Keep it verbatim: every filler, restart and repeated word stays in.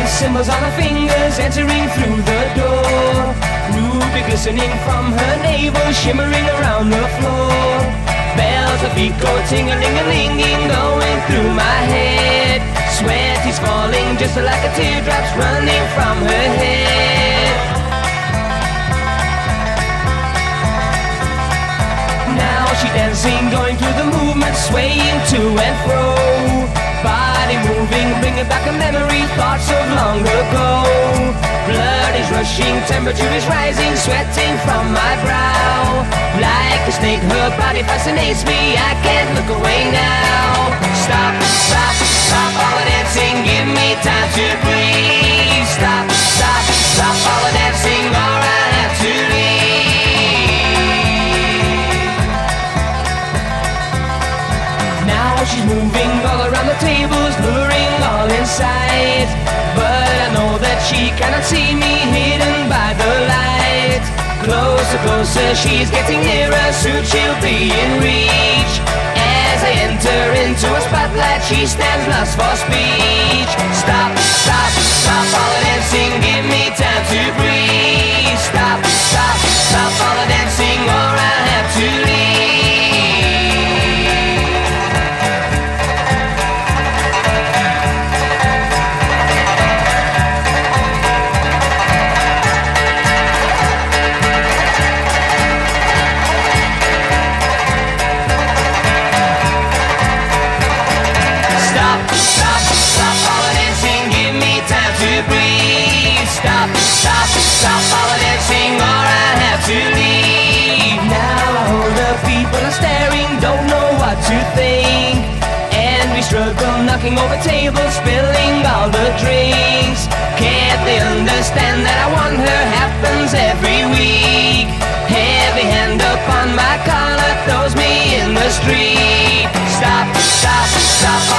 Symbols on her fingers entering through the door. Ruby glistening from her navel, shimmering around the floor. Bells of feet go ting-a-ling-a-linging, going through my head. Sweat is falling just like a teardrops running from her head. Now she's dancing, going through the movement, swaying to and fro. Body moving, bringing back a memory, thoughts of long ago. Blood is rushing, temperature is rising, sweating from my brow. Like a snake, her body fascinates me, I can't look away now. Stop, stop, stop all the dancing, give me time to breathe. Stop, stop, stop all the dancing, or I have to leave. Now she's moving all around the tables, luring all inside. But I know that she cannot see me, hidden by the light. Closer, closer, she's getting nearer, soon she'll be in reach. As I enter into a spotlight, she stands lost for speech. Stop, stop, stop all the dancing, give me time to breathe. Stop, stop, stop all the dancing, or I'll have to leave. Stop, stop, stop all the dancing, or I have to leave. Now all the people are staring, don't know what to think. And we struggle, knocking over tables, spilling all the drinks. Can't they understand that I want her? Happens every week. Heavy hand upon my collar, throws me in the street. Stop, stop, stop